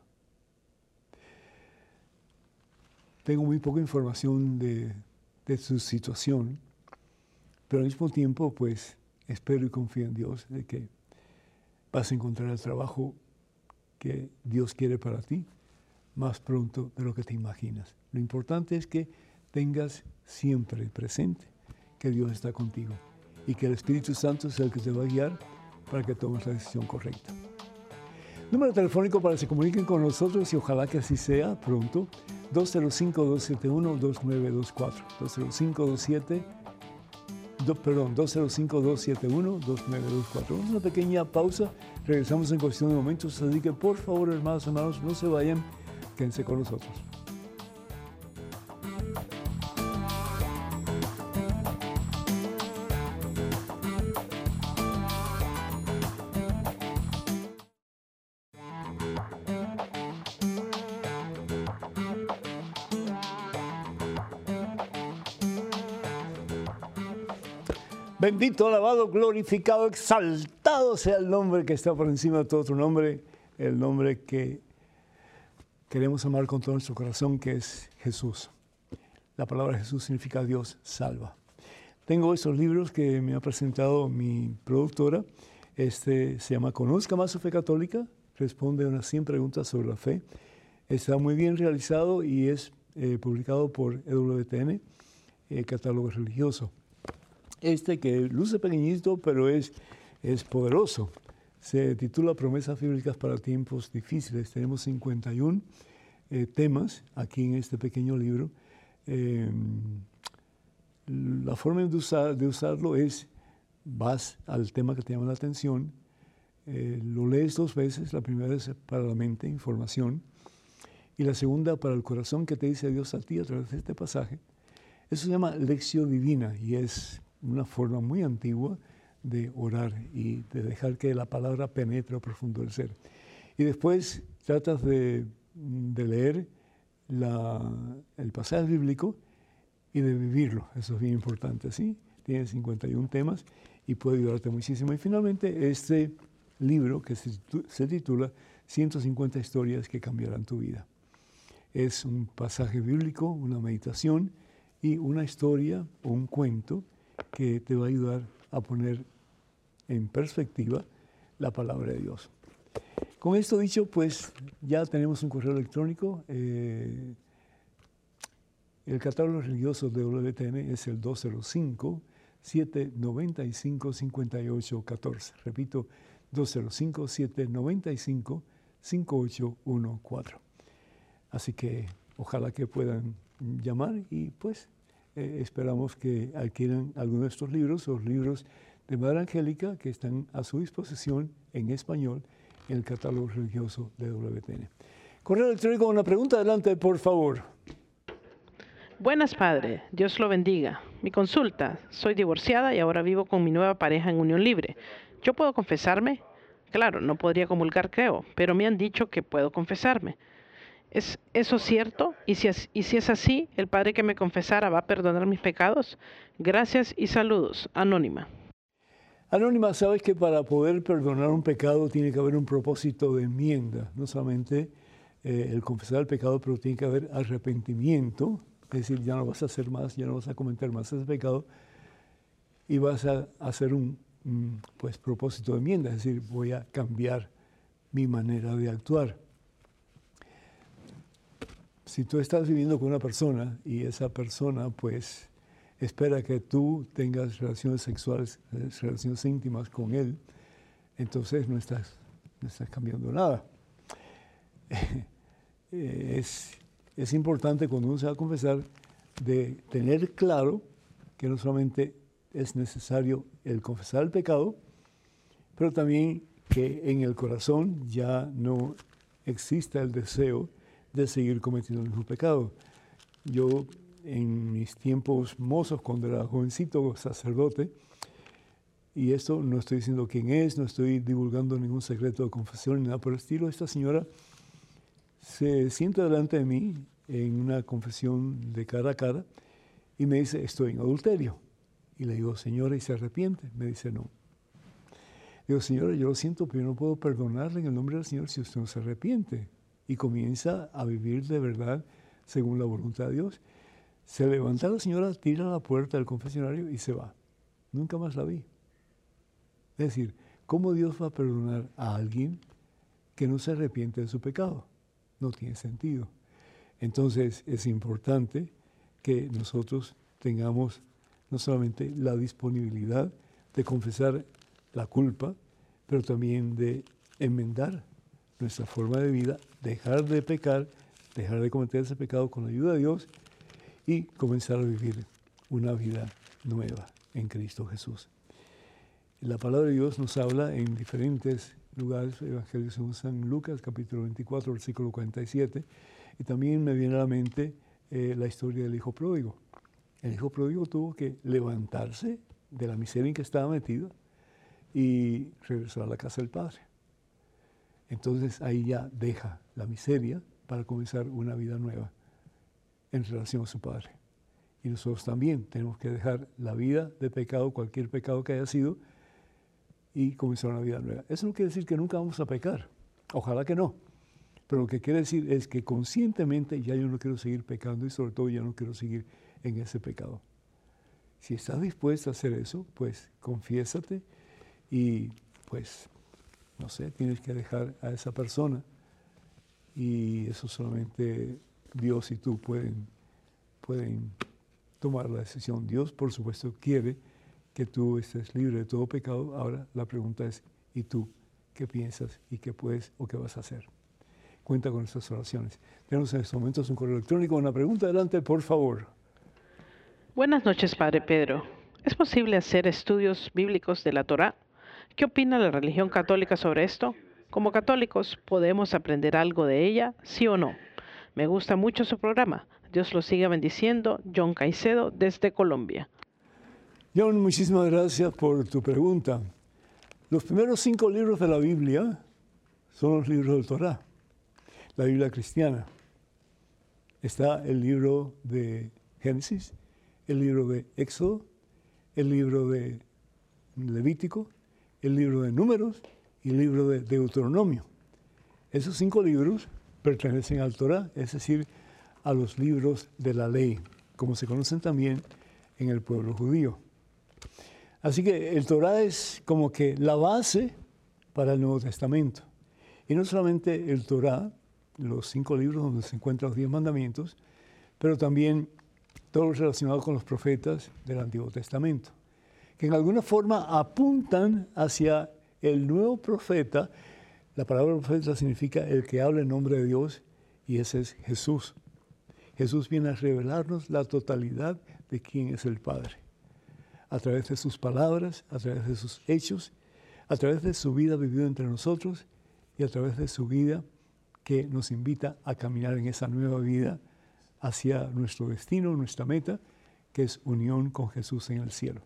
Tengo muy poca información de tu situación, pero al mismo tiempo, pues, espero y confío en Dios de que vas a encontrar el trabajo que Dios quiere para ti más pronto de lo que te imaginas. Lo importante es que tengas siempre presente que Dios está contigo y que el Espíritu Santo es el que te va a guiar para que tomes la decisión correcta. Número telefónico para que se comuniquen con nosotros y ojalá que así sea pronto, 205-271-2924, 205-271-2924. Una pequeña pausa, regresamos en cuestión de momentos, así que por favor, hermanos, no se vayan, quédense con nosotros. Bendito, alabado, glorificado, exaltado sea el nombre que está por encima de todo otro nombre, el nombre que queremos amar con todo nuestro corazón, que es Jesús. La palabra Jesús significa Dios salva. Tengo estos libros que me ha presentado mi productora. Se llama Conozca más su fe católica, responde a unas 100 preguntas sobre la fe. Está muy bien realizado y es publicado por EWTN, catálogo religioso. Que luce pequeñito, pero es poderoso. Se titula Promesas bíblicas para tiempos difíciles. Tenemos 51 temas aquí en este pequeño libro. La forma de usarlo es, vas al tema que te llama la atención, lo lees 2 veces, la primera es para la mente, información, y la segunda para el corazón que te dice Dios a ti a través de este pasaje. Eso se llama lección divina y es una forma muy antigua de orar y de dejar que la palabra penetre a profundo del ser. Y después tratas de leer el pasaje bíblico y de vivirlo. Eso es bien importante, ¿sí? Tiene 51 temas y puede ayudarte muchísimo. Y finalmente, este libro que se titula 150 historias que cambiarán tu vida. Es un pasaje bíblico, una meditación y una historia o un cuento que te va a ayudar a poner en perspectiva la palabra de Dios. Con esto dicho, pues ya tenemos un correo electrónico. El catálogo religioso de WTN es el 205-795-5814. Repito, 205-795-5814. Así que ojalá que puedan llamar y pues esperamos que adquieran alguno de estos libros, los libros de Madre Angélica que están a su disposición en español en el catálogo religioso de WTN. Correo electrónico, una pregunta, adelante, por favor. Buenas, padre. Dios lo bendiga. Mi consulta. Soy divorciada y ahora vivo con mi nueva pareja en unión libre. ¿Yo puedo confesarme? Claro, no podría comulgar, creo, pero me han dicho que puedo confesarme. ¿Es eso cierto? Y si es así, ¿el Padre que me confesara va a perdonar mis pecados? Gracias y saludos. Anónima. Anónima, sabes que para poder perdonar un pecado tiene que haber un propósito de enmienda, no solamente el confesar el pecado, pero tiene que haber arrepentimiento, es decir, ya no vas a hacer más, ya no vas a cometer más ese pecado y vas a hacer un propósito de enmienda, es decir, voy a cambiar mi manera de actuar. Si tú estás viviendo con una persona y esa persona pues espera que tú tengas relaciones sexuales, relaciones íntimas con él, entonces no estás cambiando nada. Es importante cuando uno se va a confesar de tener claro que no solamente es necesario el confesar el pecado, pero también que en el corazón ya no exista el deseo de seguir cometiendo el mismo pecado. Yo, en mis tiempos mozos, cuando era jovencito sacerdote, y esto no estoy diciendo quién es, no estoy divulgando ningún secreto de confesión ni nada por el estilo, esta señora se sienta delante de mí en una confesión de cara a cara y me dice, estoy en adulterio. Y le digo, señora, ¿y se arrepiente? Me dice, no. Digo, señora, yo lo siento, pero yo no puedo perdonarle en el nombre del Señor si usted no se arrepiente. Y comienza a vivir de verdad según la voluntad de Dios. Se levanta la señora, tira la puerta del confesionario y se va. Nunca más la vi. Es decir, ¿cómo Dios va a perdonar a alguien que no se arrepiente de su pecado? No tiene sentido. Entonces es importante que nosotros tengamos no solamente la disponibilidad de confesar la culpa, pero también de enmendar nuestra forma de vida, dejar de pecar, dejar de cometer ese pecado con la ayuda de Dios y comenzar a vivir una vida nueva en Cristo Jesús. La palabra de Dios nos habla en diferentes lugares, Evangelio según San Lucas, capítulo 24, versículo 47, y también me viene a la mente la historia del hijo pródigo. El hijo pródigo tuvo que levantarse de la miseria en que estaba metido y regresar a la casa del Padre. Entonces ahí ya deja la miseria para comenzar una vida nueva en relación a su Padre. Y nosotros también tenemos que dejar la vida de pecado, cualquier pecado que haya sido, y comenzar una vida nueva. Eso no quiere decir que nunca vamos a pecar. Ojalá que no. Pero lo que quiere decir es que conscientemente ya yo no quiero seguir pecando y sobre todo ya no quiero seguir en ese pecado. Si estás dispuesto a hacer eso, pues confiésate y pues, no sé, tienes que dejar a esa persona y eso solamente Dios y tú pueden tomar la decisión. Dios, por supuesto, quiere que tú estés libre de todo pecado. Ahora la pregunta es, ¿y tú qué piensas y qué puedes o qué vas a hacer? Cuenta con nuestras oraciones. Tenemos en estos momentos un correo electrónico. Una pregunta, adelante, por favor. Buenas noches, Padre Pedro. ¿Es posible hacer estudios bíblicos de la Torá? ¿Qué opina la religión católica sobre esto? Como católicos, ¿podemos aprender algo de ella, sí o no? Me gusta mucho su programa. Dios lo siga bendiciendo. John Caicedo, desde Colombia. John, muchísimas gracias por tu pregunta. Los primeros 5 libros de la Biblia son los libros del Torá, la Biblia cristiana. Está el libro de Génesis, el libro de Éxodo, el libro de Levítico, el libro de Números y el libro de Deuteronomio. Esos 5 libros pertenecen al Torá, es decir, a los libros de la ley, como se conocen también en el pueblo judío. Así que el Torá es como que la base para el Nuevo Testamento. Y no solamente el Torá, los 5 libros donde se encuentran los 10 mandamientos, pero también todo lo relacionado con los profetas del Antiguo Testamento, que en alguna forma apuntan hacia el nuevo profeta. La palabra profeta significa el que habla en nombre de Dios, y ese es Jesús. Jesús viene a revelarnos la totalidad de quién es el Padre, a través de sus palabras, a través de sus hechos, a través de su vida vivida entre nosotros y a través de su vida que nos invita a caminar en esa nueva vida hacia nuestro destino, nuestra meta, que es unión con Jesús en el cielo.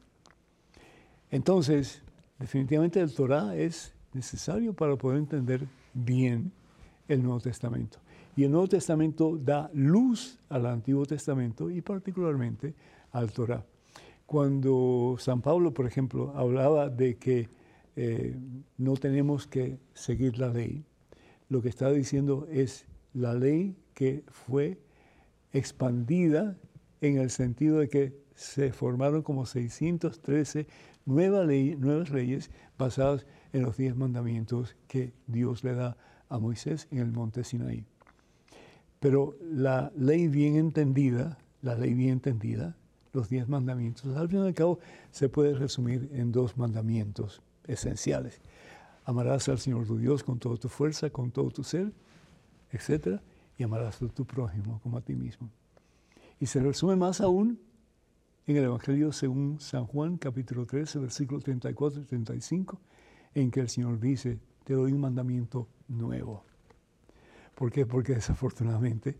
Entonces, definitivamente el Torá es necesario para poder entender bien el Nuevo Testamento. Y el Nuevo Testamento da luz al Antiguo Testamento y particularmente al Torá. Cuando San Pablo, por ejemplo, hablaba de que no tenemos que seguir la ley, lo que está diciendo es la ley que fue expandida en el sentido de que se formaron como 613 nuevas leyes basadas en los 10 mandamientos que Dios le da a Moisés en el monte Sinaí. Pero la ley bien entendida, los 10 mandamientos, al fin y al cabo se puede resumir en 2 mandamientos esenciales. Amarás al Señor tu Dios con toda tu fuerza, con todo tu ser, etc. Y amarás a tu prójimo como a ti mismo. Y se resume más aún en el Evangelio según San Juan, capítulo 13, versículos 34 y 35, en que el Señor dice, te doy un mandamiento nuevo. ¿Por qué? Porque desafortunadamente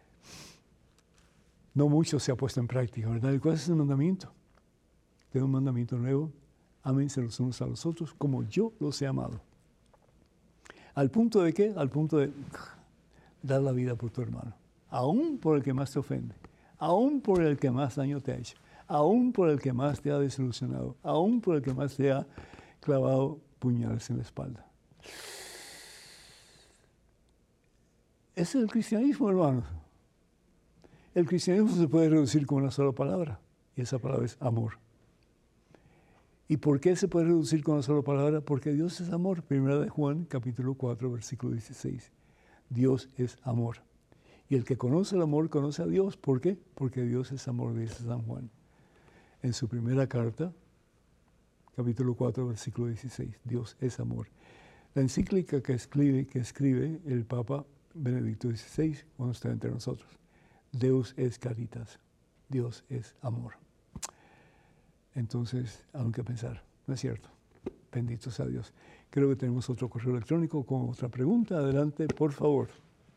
no mucho se ha puesto en práctica, ¿verdad? ¿Y cuál es el mandamiento? Te doy un mandamiento nuevo, ámense los unos a los otros como yo los he amado. ¿Al punto de qué? Al punto de dar la vida por tu hermano, aún por el que más te ofende, aún por el que más daño te ha hecho, aún por el que más te ha desilusionado, aún por el que más te ha clavado puñales en la espalda. Ese es el cristianismo, hermanos. El cristianismo se puede reducir con una sola palabra, y esa palabra es amor. ¿Y por qué se puede reducir con una sola palabra? Porque Dios es amor. Primera de Juan, capítulo 4, versículo 16. Dios es amor. Y el que conoce el amor conoce a Dios. ¿Por qué? Porque Dios es amor, dice San Juan. En su primera carta, capítulo 4, versículo 16. Dios es amor. La encíclica que escribe el Papa Benedicto XVI, cuando está entre nosotros. Deus es caritas. Dios es amor. Entonces, algo que pensar, ¿no es cierto? Bendito sea Dios. Creo que tenemos otro correo electrónico con otra pregunta. Adelante, por favor.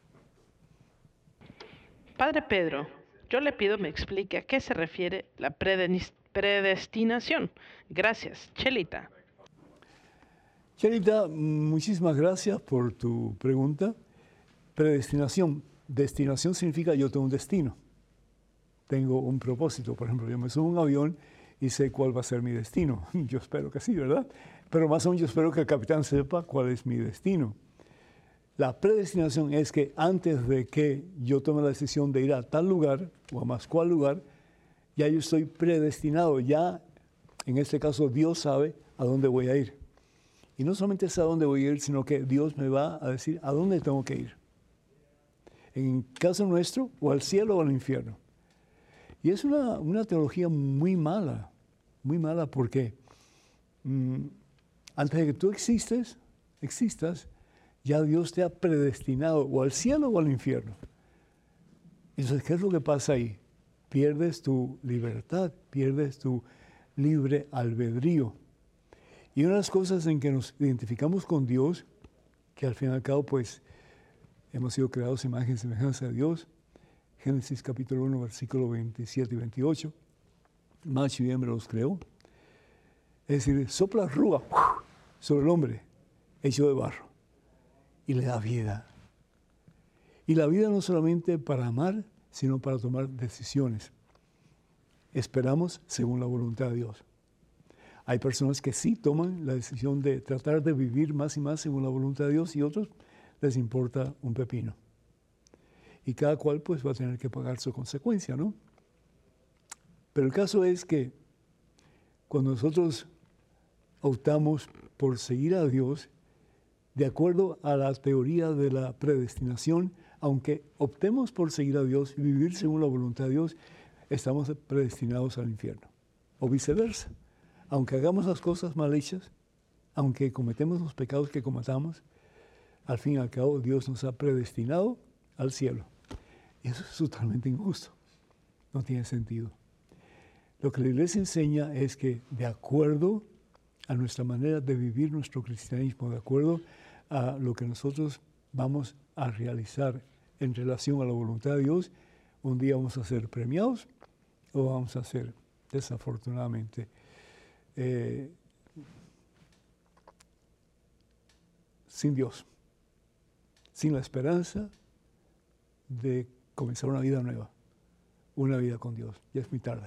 Padre Pedro, yo le pido me explique a qué se refiere la predestinación. Gracias, Chelita. Chelita, muchísimas gracias por tu pregunta. Predestinación. Destinación significa yo tengo un destino. Tengo un propósito. Por ejemplo, yo me subo a un avión y sé cuál va a ser mi destino. Yo espero que sí, ¿verdad? Pero más aún yo espero que el capitán sepa cuál es mi destino. La predestinación es que antes de que yo tome la decisión de ir a tal lugar o a más cual lugar, ya yo estoy predestinado. Ya, en este caso, Dios sabe a dónde voy a ir. Y no solamente sabe a dónde voy a ir, sino que Dios me va a decir a dónde tengo que ir. En caso nuestro, o al cielo o al infierno. Y es una teología muy mala porque antes de que tú existas, ya Dios te ha predestinado o al cielo o al infierno. Entonces, ¿qué es lo que pasa ahí? Pierdes tu libertad, pierdes tu libre albedrío. Y una de las cosas en que nos identificamos con Dios, que al fin y al cabo, pues, hemos sido creados imagen y semejanza de Dios, Génesis capítulo 1, versículo 27 y 28, macho y hembra los creó. Es decir, sopla rúa sobre el hombre, hecho de barro, y le da vida. Y la vida no solamente para amar, sino para tomar decisiones. Esperamos según la voluntad de Dios. Hay personas que sí toman la decisión de tratar de vivir más y más según la voluntad de Dios y otros les importa un pepino. Y cada cual pues va a tener que pagar su consecuencia, ¿no? Pero el caso es que cuando nosotros optamos por seguir a Dios, de acuerdo a la teoría de la predestinación, aunque optemos por seguir a Dios y vivir según la voluntad de Dios, estamos predestinados al infierno. O viceversa. Aunque hagamos las cosas mal hechas, aunque cometemos los pecados que cometamos, al fin y al cabo Dios nos ha predestinado al cielo. Y eso es totalmente injusto. No tiene sentido. Lo que la Iglesia enseña es que de acuerdo a nuestra manera de vivir nuestro cristianismo, de acuerdo a lo que nosotros vamos a realizar en relación a la voluntad de Dios, un día vamos a ser premiados o vamos a ser, desafortunadamente, sin Dios, sin la esperanza de comenzar una vida nueva, una vida con Dios. Ya es muy tarde.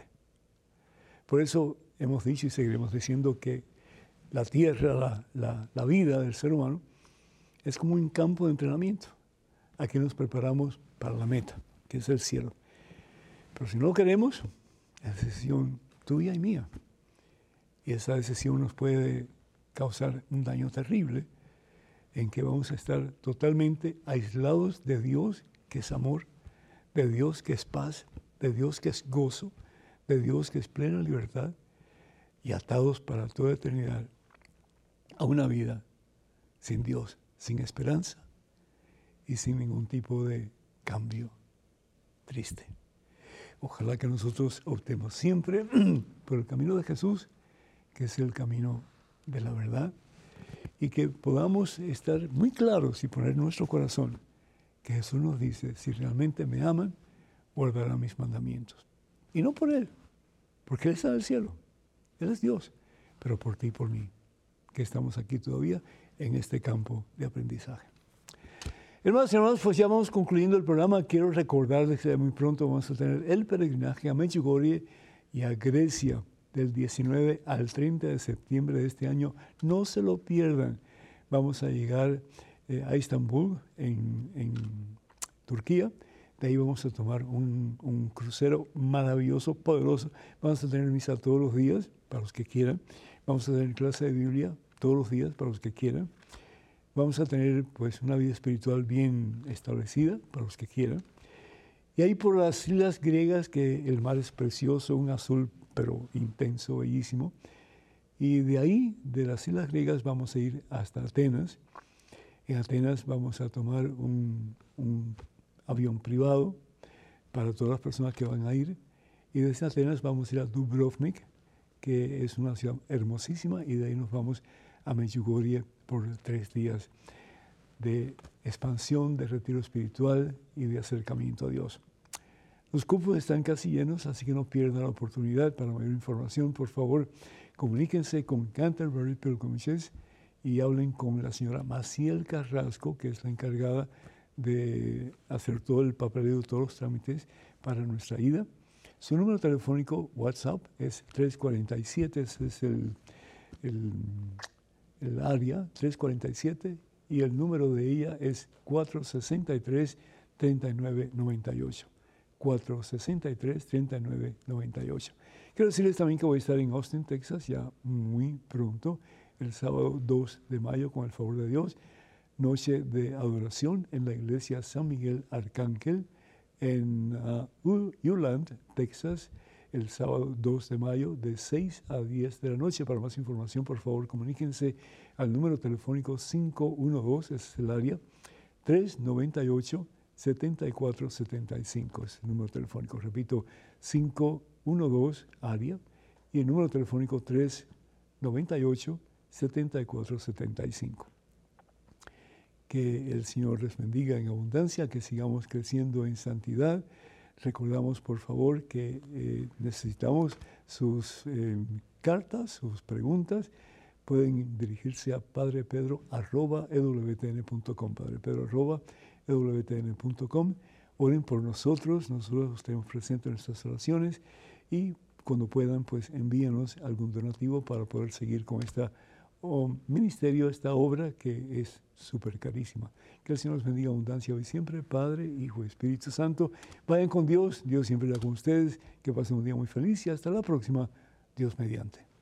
Por eso hemos dicho y seguiremos diciendo que la tierra, la vida del ser humano, es como un campo de entrenamiento. Aquí nos preparamos para la meta, que es el cielo. Pero si no lo queremos, es decisión tuya y mía. Y esa decisión nos puede causar un daño terrible en que vamos a estar totalmente aislados de Dios, que es amor, de Dios que es paz, de Dios que es gozo, de Dios que es plena libertad, y atados para toda eternidad a una vida sin Dios, sin esperanza y sin ningún tipo de cambio triste. Ojalá que nosotros optemos siempre por el camino de Jesús, que es el camino de la verdad, y que podamos estar muy claros y poner en nuestro corazón que Jesús nos dice, si realmente me aman, guardarán mis mandamientos. Y no por Él, porque Él está en el cielo, Él es Dios, pero por ti y por mí, que estamos aquí todavía en este campo de aprendizaje. Hermanos y hermanos, pues ya vamos concluyendo el programa. Quiero recordarles que muy pronto vamos a tener el peregrinaje a Medjugorje y a Grecia del 19 al 30 de septiembre de este año. No se lo pierdan. Vamos a llegar a Estambul, en Turquía. De ahí vamos a tomar un crucero maravilloso, poderoso. Vamos a tener misa todos los días, para los que quieran. Vamos a tener clase de Biblia todos los días, para los que quieran. Vamos a tener pues una vida espiritual bien establecida, para los que quieran. Y ahí por las islas griegas, que el mar es precioso, un azul pero intenso, bellísimo. Y de ahí, de las islas griegas, vamos a ir hasta Atenas. En Atenas vamos a tomar un avión privado para todas las personas que van a ir. Y desde Atenas vamos a ir a Dubrovnik, que es una ciudad hermosísima, y de ahí nos vamos a Medjugorje por 3 días de expansión, de retiro espiritual y de acercamiento a Dios. Los cupos están casi llenos, así que no pierdan la oportunidad. Para mayor información, por favor, comuníquense con Canterbury Pilgrimages y hablen con la señora Maciel Carrasco, que es la encargada de hacer todo el papeleo, todos los trámites para nuestra ida. Su número telefónico WhatsApp es 347, ese es el área 347, y el número de ella es 463-3998. 463-3998. Quiero decirles también que voy a estar en Austin, Texas, ya muy pronto, el sábado 2 de mayo, con el favor de Dios, noche de adoración en la iglesia San Miguel Arcángel en Uland, Texas, el sábado 2 de mayo de 6 a 10 de la noche. Para más información, por favor, comuníquense al número telefónico 512, ese es el área, 398-7475, es el número telefónico. Repito, 512 área, y el número telefónico 398-7475. Que el Señor les bendiga en abundancia, que sigamos creciendo en santidad. Recordamos, por favor, que necesitamos sus cartas, sus preguntas. Pueden dirigirse a padrepedro@ewtn.com, padrepedro@ewtn.com. Oren por nosotros, nosotros estemos presentes en nuestras oraciones, y cuando puedan, pues envíenos algún donativo para poder seguir con esta ministerio, esta obra que es súper carísima. Que el Señor los bendiga abundancia hoy siempre, Padre, Hijo y Espíritu Santo. Vayan con Dios, Dios siempre está con ustedes. Que pasen un día muy feliz y hasta la próxima, Dios mediante.